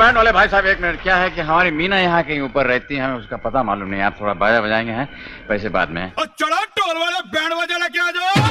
Band वाले भाई साहब, एक मिनट। क्या है कि हमारी मीना यहाँ कहीं ऊपर रहती है, हमें उसका पता मालूम नहीं। आप थोड़ा बाजा बजाएंगे हैं, पैसे बाद में। चलो टोल वाले बैंड बजा लेके आ जाओ।